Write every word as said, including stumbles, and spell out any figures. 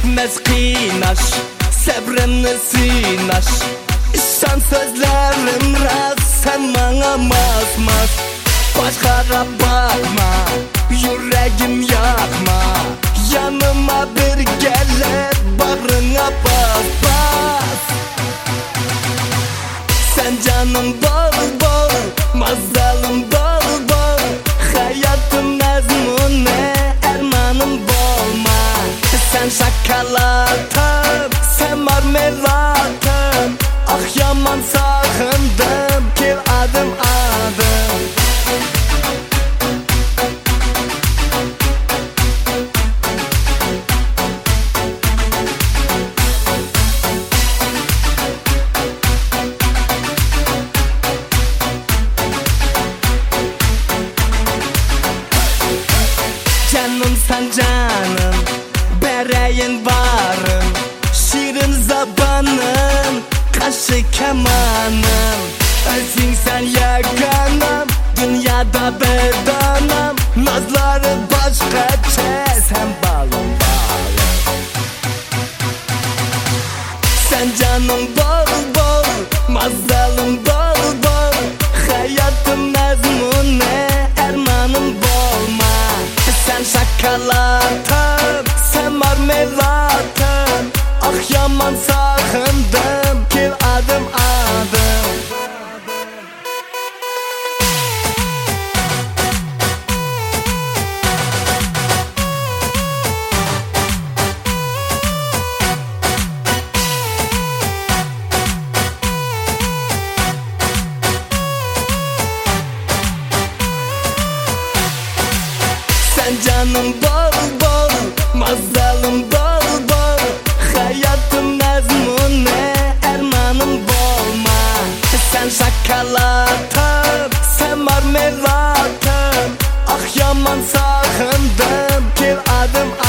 bitmez kıynaş, sabrımı sıynaş. Şan sözlerim rast, sen bana maz maz. Başkara bakma, yüreğim yakma. Yanıma bir gelip bağrına bas bas. Sen canım bol bol, mazalım bol bol. Hayatım mezmunu, ermanım bolma. Sen şokolatım, sen marmelatım. Ah yaman sakındım, gel adım adım. Canım sen canım, bereyin varım. Şirin zabanım, kaşı kemanım. Özün sen yakanım, dünyada bedanım. Nazları başka sen balım balım. Sen canım bol bol, mazalım bol bol. Hayatım mezmunu, ermanım bolma. Sen şokolatım, sen marmelatım. Ah yaman sakındım, gel adım adım. Sen canım bol bol, mazalım bol bol. Hayatım mezmunu, ermanım bolma. Sen şokolatım, sen marmelatım. Ah yaman sakındım, gel adım